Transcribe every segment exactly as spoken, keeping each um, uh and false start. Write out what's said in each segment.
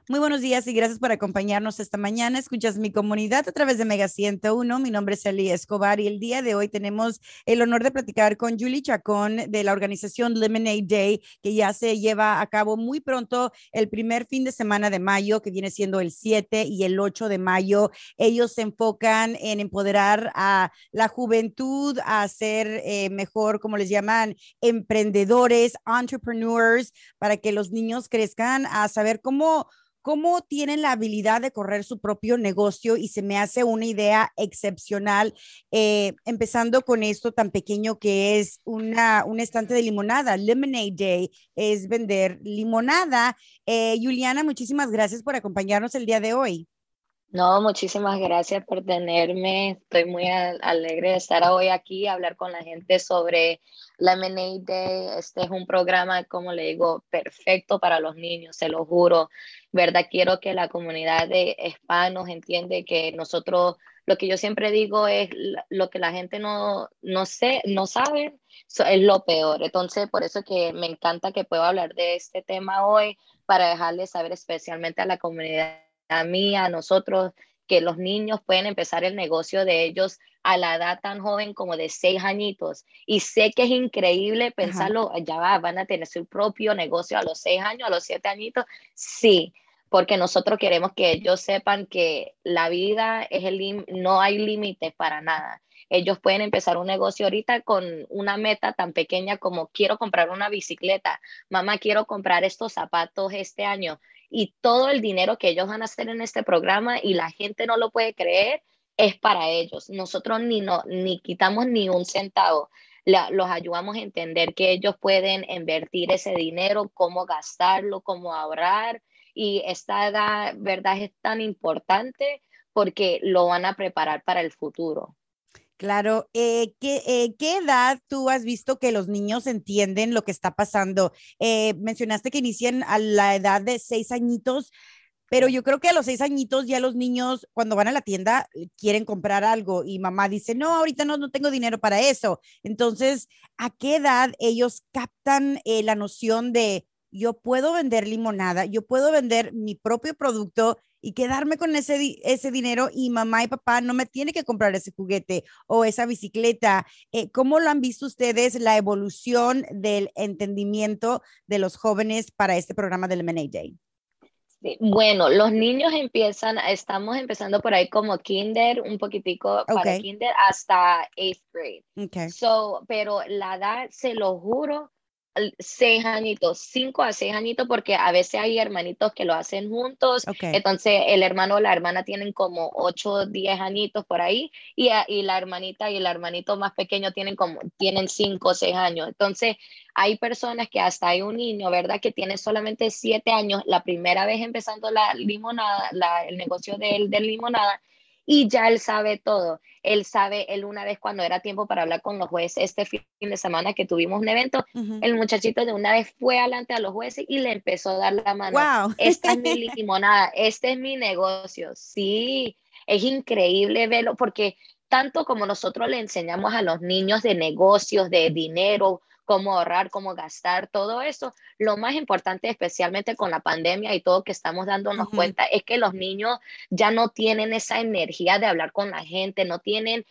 Muy buenos días y gracias por acompañarnos esta mañana. Escuchas Mi Comunidad a través de Mega ciento uno. Mi nombre es Eli Escobar y el día de hoy tenemos el honor de platicar con Julie Chacón de la organización Lemonade Day, que ya se lleva a cabo muy pronto el primer fin de semana de mayo, que viene siendo el siete y el ocho de mayo. Ellos se enfocan en empoderar a la juventud, a ser eh, mejor, como les llaman, emprendedores, entrepreneurs, para que los niños crezcan a saber cómo cómo tienen la habilidad de correr su propio negocio y se me hace una idea excepcional, eh, empezando con esto tan pequeño que es una, un estante de limonada. Lemonade Day es vender limonada. Eh, Juliana, muchísimas gracias por acompañarnos el día de hoy. No, muchísimas gracias por tenerme. Estoy muy a- alegre de estar hoy aquí, hablar con la gente sobre Lemonade Day. Este es un programa, como le digo, perfecto para los niños, se lo juro. ¿Verdad? Quiero que la comunidad de hispanos entiende que nosotros, lo que yo siempre digo es la- lo que la gente no, no sé, no sabe, so- es lo peor. Entonces, por eso que me encanta que puedo hablar de este tema hoy para dejarles saber especialmente a la comunidad, a mí, a nosotros, que los niños pueden empezar el negocio de ellos a la edad tan joven como de seis añitos. Y sé que es increíble Ajá. pensarlo, ya va, van a tener su propio negocio a los seis años, a los siete añitos. Sí, porque nosotros queremos que ellos sepan que la vida es el no hay límites para nada. Ellos pueden empezar un negocio ahorita con una meta tan pequeña como quiero comprar una bicicleta, mamá, quiero comprar estos zapatos este año, y todo el dinero que ellos van a hacer en este programa y la gente no lo puede creer, es para ellos. Nosotros ni, no, ni quitamos ni un centavo. La, los ayudamos a entender que ellos pueden invertir ese dinero, cómo gastarlo, cómo ahorrar. Y esta edad, verdad, es tan importante porque lo van a preparar para el futuro. Claro, eh, ¿qué, eh, ¿qué edad tú has visto que los niños entienden lo que está pasando? Eh, mencionaste que inician a la edad de seis añitos, pero yo creo que a los seis añitos ya los niños cuando van a la tienda eh, quieren comprar algo y mamá dice, no, ahorita no, no tengo dinero para eso. Entonces, ¿a qué edad ellos captan eh, la noción de yo puedo vender limonada, yo puedo vender mi propio producto y quedarme con ese, di- ese dinero y mamá y papá no me tiene que comprar ese juguete o esa bicicleta? Eh, ¿Cómo lo han visto ustedes la evolución del entendimiento de los jóvenes para este programa del Lemonade Day? Sí, bueno, los niños empiezan, estamos empezando por ahí como kinder, un poquitico Ok, para kinder hasta eighth grade. ok. So, pero la edad, se lo juro, al- seis añitos, cinco a seis añitos, porque a veces hay hermanitos que lo hacen juntos, Ok. entonces el hermano o la hermana tienen como ocho, diez añitos por ahí, y, a- y la hermanita y el hermanito más pequeño tienen como, tienen cinco o seis años. Entonces, hay personas que hasta hay un niño, ¿verdad? Que tiene solamente siete años, la primera vez empezando la limonada, la, el negocio de, de limonada, y ya él sabe todo. Él sabe, él una vez cuando era tiempo para hablar con los jueces, este fin de semana que tuvimos un evento, Ujú. el muchachito de una vez fue adelante a los jueces y le empezó a dar la mano. Wow. Esta es mi limonada, este es mi negocio. Sí, es increíble verlo porque tanto como nosotros le enseñamos a los niños de negocios, de dinero, cómo ahorrar, cómo gastar, todo eso. Lo más importante, especialmente con la pandemia y todo que estamos dándonos Ujú. cuenta, es que los niños ya no tienen esa energía de hablar con la gente, no tienen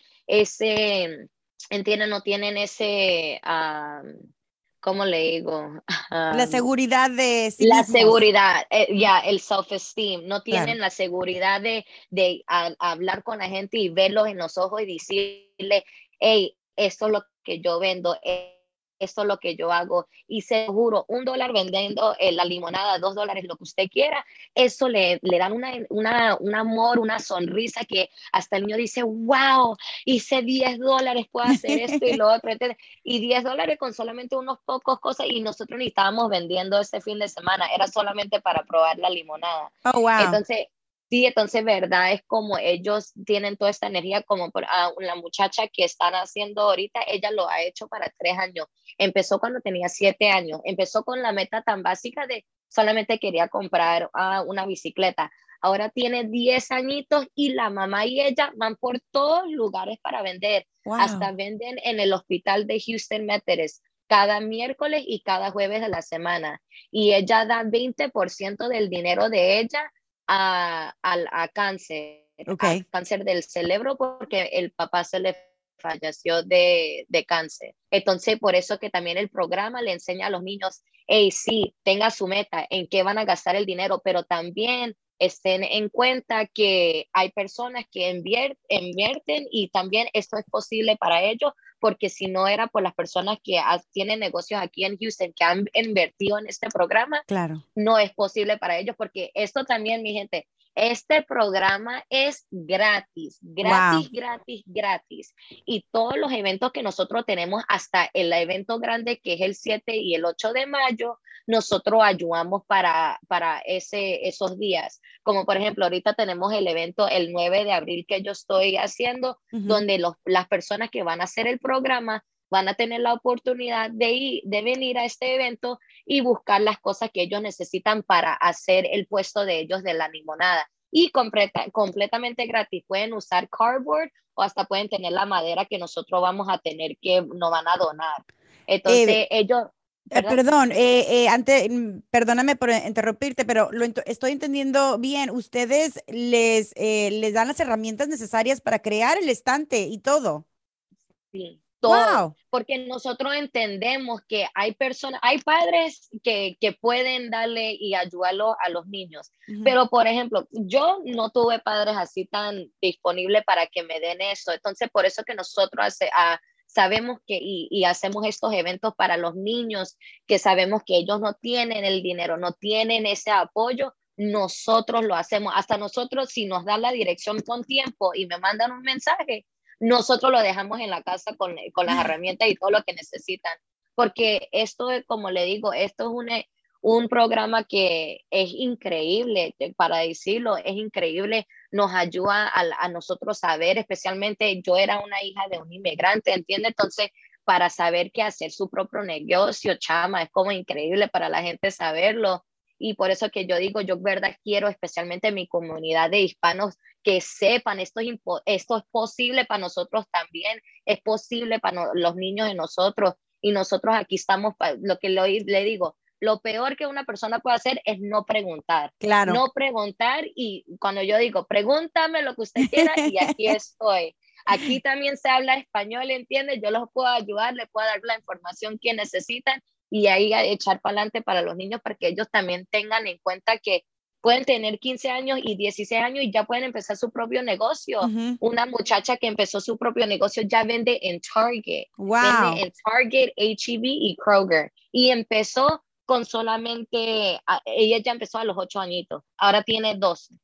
ese, entienden, no tienen ese, um, ¿cómo le digo? La Um, seguridad de sí la mismos. seguridad, eh, ya, el self-esteem, no Claro. tienen la seguridad de, de a- hablar con la gente y verlos en los ojos y decirle, hey, esto es lo que yo vendo, eh, esto es lo que yo hago. Y seguro, un dólar vendiendo eh, la limonada, dos dólares, lo que usted quiera, eso le, le dan una, una, un amor, una sonrisa que hasta el niño dice, wow, hice diez dólares, puedo hacer esto y lo otro. Entonces, y diez dólares con solamente unos pocos cosas y nosotros ni estábamos vendiendo ese fin de semana, era solamente para probar la limonada. Oh, wow. Entonces, sí, entonces, verdad, es como ellos tienen toda esta energía, como por, ah, la muchacha que están haciendo ahorita, ella lo ha hecho para tres años, empezó cuando tenía siete años, empezó con la meta tan básica de solamente quería comprar ah, una bicicleta. Ahora tiene diez añitos y la mamá y ella van por todos lugares para vender. Wow. Hasta venden en el hospital de Houston Methodist. cada miércoles y cada jueves de la semana. Y ella da veinte por ciento del dinero de ella a, a, a cáncer, Ok. a cáncer del cerebro, porque el papá se le falleció de, de cáncer. Entonces, por eso que también el programa le enseña a los niños, hey, sí, tenga su meta, en qué van a gastar el dinero, pero también estén en cuenta que hay personas que invier invierten y también esto es posible para ellos, porque si no era por las personas que tienen negocios aquí en Houston que han invertido en este programa, Claro. no es posible para ellos, porque esto también, mi gente, este programa es gratis, Wow. gratis, gratis, gratis. Y todos los eventos que nosotros tenemos, hasta el evento grande que es el siete y el ocho de mayo, nosotros ayudamos para, para ese, esos días. Como por ejemplo, ahorita tenemos el evento el nueve de abril que yo estoy haciendo, Uh-huh. donde los, las personas que van a hacer el programa van a tener la oportunidad de, ir, de venir a este evento y buscar las cosas que ellos necesitan para hacer el puesto de ellos de la limonada. Y completa, completamente gratis. Pueden usar cardboard o hasta pueden tener la madera que nosotros vamos a tener que nos van a donar. Eh, Entonces, ellos, eh, ¿verdad? perdón, eh, eh, antes, mm, perdóname por interrumpirte, pero lo ento- estoy entendiendo bien. Ustedes les, eh, les dan las herramientas necesarias para crear el estante y todo. Sí, todo, Wow. porque nosotros entendemos que hay personas, hay padres que, que pueden darle y ayudarlo a los niños, Uh-huh. pero por ejemplo, yo no tuve padres así tan disponibles para que me den eso, entonces por eso que nosotros hace, ah, sabemos que y, y hacemos estos eventos para los niños, que sabemos que ellos no tienen el dinero, no tienen ese apoyo. Nosotros lo hacemos, hasta nosotros si nos dan la dirección con tiempo y me mandan un mensaje, nosotros lo dejamos en la casa con, con las herramientas y todo lo que necesitan. Porque esto, como le digo, esto es un, un programa que es increíble, para decirlo, es increíble, nos ayuda a, a nosotros saber, especialmente yo era una hija de un inmigrante, ¿entiende? Entonces, para saber qué hacer su propio negocio, chama, es como increíble para la gente saberlo. Y por eso que yo digo, yo verdad quiero especialmente mi comunidad de hispanos que sepan esto es, esto es posible para nosotros también, es posible para no, los niños de nosotros y nosotros aquí estamos, para, lo que lo, le digo, lo peor que una persona puede hacer es no preguntar, Claro. no preguntar y cuando yo digo, pregúntame lo que usted quiera y aquí estoy. Aquí también se habla español, ¿entiende? Yo los puedo ayudar, les puedo dar la información que necesitan y ahí echar para adelante para los niños para que ellos también tengan en cuenta que pueden tener quince años y dieciséis años y ya pueden empezar su propio negocio. Uh-huh. Una muchacha que empezó su propio negocio ya vende en Target, Wow. vende en Target, H E B y Kroger. Y empezó con solamente, ella ya empezó a los ocho añitos, ahora tiene doce.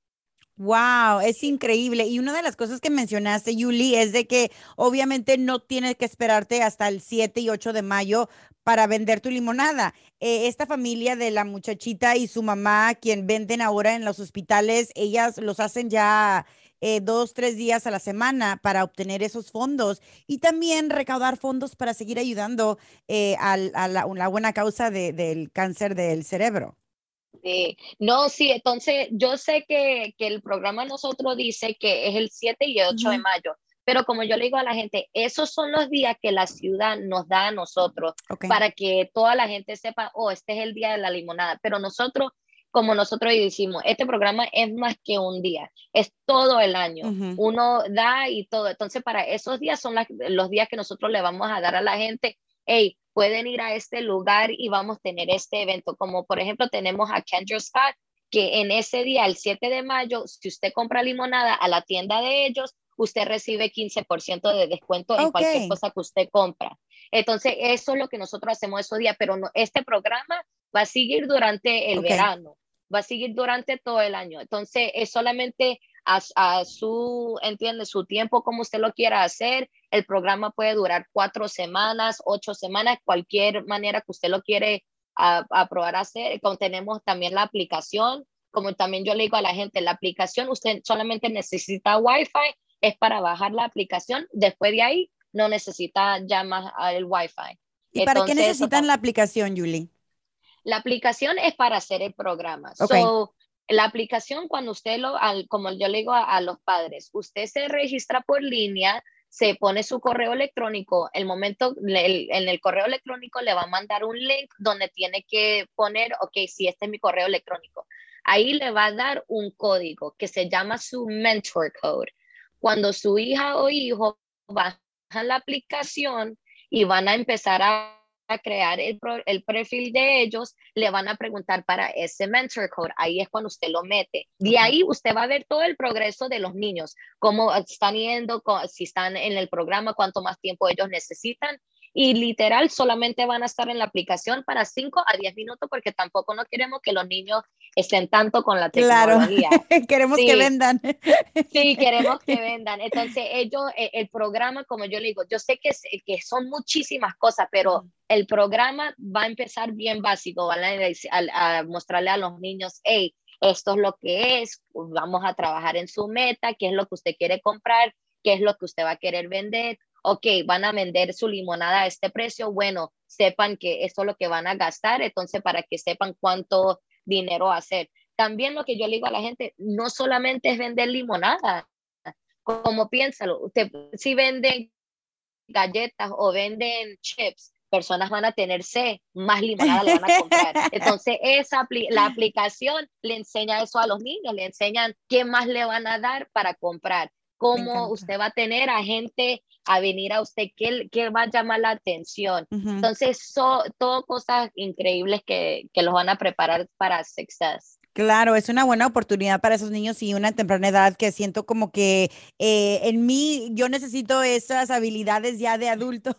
Wow, es increíble. Y una de las cosas que mencionaste, Yuli, es de que obviamente no tienes que esperarte hasta el siete y ocho de mayo para vender tu limonada. Eh, esta familia de la muchachita y su mamá, quien venden ahora en los hospitales, ellas los hacen ya eh, dos, tres días a la semana para obtener esos fondos y también recaudar fondos para seguir ayudando eh, al- a, la, la buena causa de- del cáncer del cerebro. Sí, no, sí, entonces yo sé que, que el programa nosotros dice que es el siete y el ocho de Ujú. mayo, pero como yo le digo a la gente, esos son los días que la ciudad nos da a nosotros Ok. para que toda la gente sepa, oh, este es el día de la limonada, pero nosotros, como nosotros decimos, este programa es más que un día, es todo el año, Ujú. uno da y todo, entonces para esos días son las- los días que nosotros le vamos a dar a la gente, hey, pueden ir a este lugar y vamos a tener este evento, como por ejemplo tenemos a Kendra Scott, que en ese día, el siete de mayo, si usted compra limonada a la tienda de ellos, usted recibe quince por ciento de descuento en Ok. cualquier cosa que usted compra. Entonces, eso es lo que nosotros hacemos esos días, pero no, este programa va a seguir durante el Ok. verano, va a seguir durante todo el año. Entonces, es solamente a, a su, entiende, su tiempo, como usted lo quiera hacer. El programa puede durar cuatro semanas, ocho semanas, cualquier manera que usted lo quiere a, a probar a hacer. Como tenemos también la aplicación, como también yo le digo a la gente, la aplicación usted solamente necesita Wi-Fi, es para bajar la aplicación, después de ahí no necesita ya más el Wi-Fi. ¿Y para qué Entonces, eso necesitan también. la aplicación, Julie? La aplicación es para hacer el programa. Ok. So, la aplicación, cuando usted lo, al, como yo le digo a, a los padres, usted se registra por línea, se pone su correo electrónico, el momento, el, en el correo electrónico le va a mandar un link donde tiene que poner, ok, si este es mi correo electrónico. Ahí le va a dar un código que se llama su mentor code. Cuando su hija o hijo bajan la aplicación y van a empezar a a crear el, pro, el perfil de ellos, le van a preguntar para ese mentor code. Ahí es cuando usted lo mete. De ahí usted va a ver todo el progreso de los niños, cómo están yendo, si están en el programa, cuánto más tiempo ellos necesitan. Y literal solamente van a estar en la aplicación para cinco a diez minutos porque tampoco no queremos que los niños estén tanto con la tecnología. Claro, queremos sí. que vendan. Sí, queremos que vendan. Entonces ellos, el, el programa, como yo le digo, yo sé que, que son muchísimas cosas, pero uh-huh. el programa va a empezar bien básico, van a, a, a mostrarle a los niños, hey, esto es lo que es, vamos a trabajar en su meta, qué es lo que usted quiere comprar, qué es lo que usted va a querer vender. Ok, van a vender su limonada a este precio, bueno, sepan que esto es lo que van a gastar, entonces para que sepan cuánto dinero hacer. También lo que yo le digo a la gente, no solamente es vender limonada, como piénsalo, usted, si venden galletas o venden chips, personas van a tener sed, más limonada le van a comprar. Entonces, esa, la aplicación le enseña eso a los niños, le enseñan qué más le van a dar para comprar, cómo usted va a tener a gente a venir a usted, qué, qué va a llamar la atención. Uh-huh. Entonces, son todo cosas increíbles que, que los van a preparar para success. Claro, es una buena oportunidad para esos niños y una temprana edad que siento como que eh, en mí yo necesito esas habilidades ya de adulto.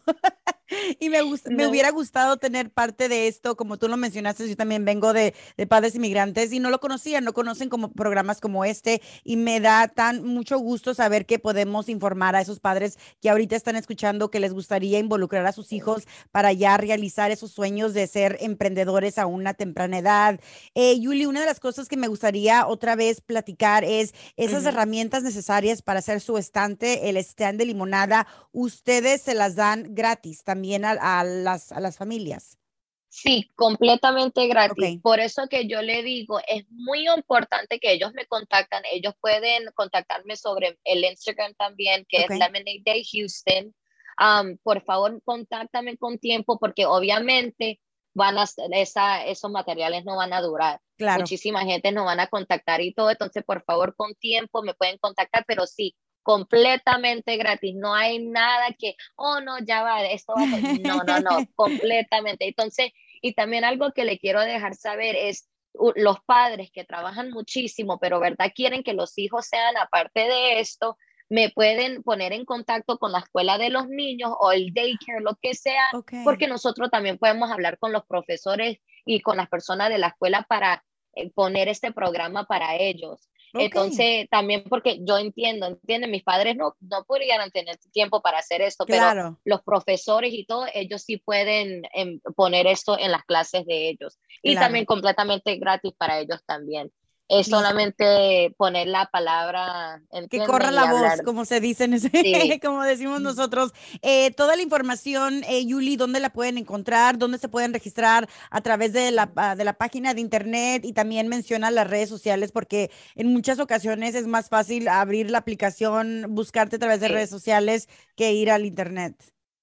Y me, gusta, no. me hubiera gustado tener parte de esto, como tú lo mencionaste, yo también vengo de, de padres inmigrantes y no lo conocían, no conocen como programas como este y me da tan mucho gusto saber que podemos informar a esos padres que ahorita están escuchando que les gustaría involucrar a sus hijos para ya realizar esos sueños de ser emprendedores a una temprana edad. Eh, Yuli, una de las cosas que me gustaría otra vez platicar es esas uh-huh. herramientas necesarias para hacer su estante, el stand de limonada, ustedes se las dan gratis también. También a, a, las, a las familias. Sí, completamente gratis. Okay. Por eso que yo le digo, es muy importante que ellos me contactan. Ellos pueden contactarme sobre el Instagram también, que okay. es Lemonade Day Houston. Um, por favor, contáctame con tiempo porque obviamente van a, esa, esos materiales no van a durar. Claro. Muchísima gente nos van a contactar y todo. Entonces, por favor, con tiempo me pueden contactar, pero sí, completamente gratis, no hay nada que, oh no, ya va, esto va, no, no, no, completamente. Entonces, y también algo que le quiero dejar saber es, uh, los padres que trabajan muchísimo, pero verdad quieren que los hijos sean aparte de esto, me pueden poner en contacto con la escuela de los niños o el daycare, lo que sea, okay. porque nosotros también podemos hablar con los profesores y con las personas de la escuela para eh, poner este programa para ellos. Okay. Entonces, también porque yo entiendo, entienden, mis padres no, no podrían tener tiempo para hacer esto, claro. pero los profesores y todo, ellos sí pueden eh, poner esto en las clases de ellos. Y claro. también completamente gratis para ellos también. Es Listo. Solamente poner la palabra, que corra la hablar. Voz, como se dice, en ese, sí. como decimos nosotros. Eh, toda la información, eh, Yuli, ¿dónde la pueden encontrar? ¿Dónde se pueden registrar? A través de la, de la página de internet y también menciona las redes sociales porque en muchas ocasiones es más fácil abrir la aplicación, buscarte a través de sí. redes sociales que ir al internet.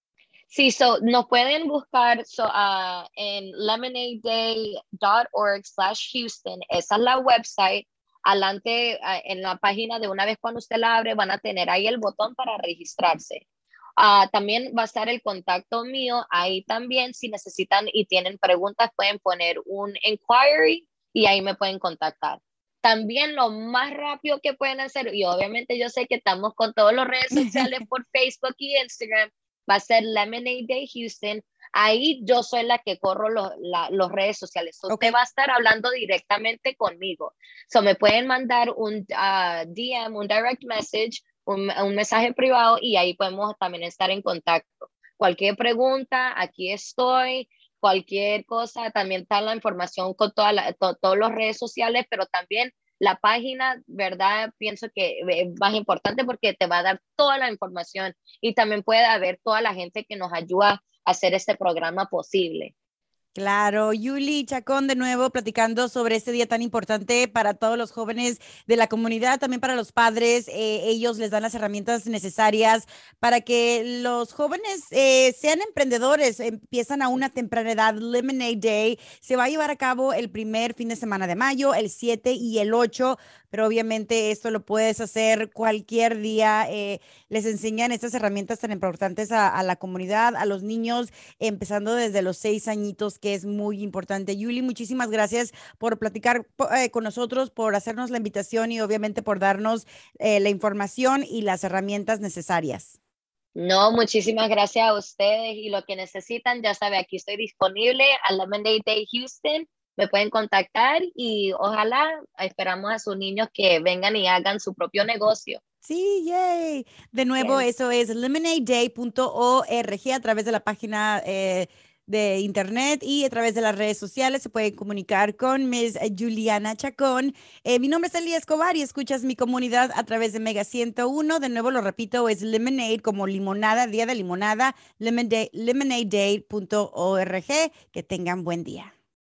Sí, so, nos pueden buscar so, uh, en lemonade day dot org slash Houston. Esa es la website. Adelante, uh, en la página de una vez cuando usted la abre, van a tener ahí el botón para registrarse. Uh, también va a estar el contacto mío. Ahí también, si necesitan y tienen preguntas, pueden poner un inquiry y ahí me pueden contactar. También lo más rápido que pueden hacer, y obviamente yo sé que estamos con todas las redes sociales por Facebook y Instagram, va a ser Lemonade Day Houston. Ahí yo soy la que corro los la, los redes sociales. So okay. Usted va a estar hablando directamente conmigo. So me pueden mandar un uh, D M, un direct message, un, un mensaje privado y ahí podemos también estar en contacto. Cualquier pregunta, aquí estoy. Cualquier cosa, también está la información con todas la, to, todas las redes sociales, pero también la página, ¿verdad? Pienso que es más importante porque te va a dar toda la información y también puede haber toda la gente que nos ayuda a hacer este programa posible. Claro, Yuli Chacón de nuevo platicando sobre este día tan importante para todos los jóvenes de la comunidad, también para los padres. Eh, ellos les dan las herramientas necesarias para que los jóvenes eh, sean emprendedores, empiezan a una temprana edad. Lemonade Day se va a llevar a cabo el primer fin de semana de mayo, el siete y el ocho, pero obviamente esto lo puedes hacer cualquier día. Eh, les enseñan estas herramientas tan importantes a, a la comunidad, a los niños empezando desde los seis añitos, que es muy importante. Yuli, muchísimas gracias por platicar po- eh, con nosotros, por hacernos la invitación y obviamente por darnos eh, la información y las herramientas necesarias. No, muchísimas gracias a ustedes y lo que necesitan, ya sabe, aquí estoy disponible a Lemonade Day Houston. Me pueden contactar y ojalá esperamos a sus niños que vengan y hagan su propio negocio. Sí, yay. De nuevo, Yes. eso es lemonade day punto org a través de la página eh, de internet y a través de las redes sociales. Se pueden comunicar con Miss Juliana Chacón. Eh, mi nombre es Elia Escobar y escuchas mi comunidad a través de Mega ciento uno. De nuevo, lo repito, es Lemonade como limonada, día de limonada, lemonade, lemonade day punto org. Que tengan buen día.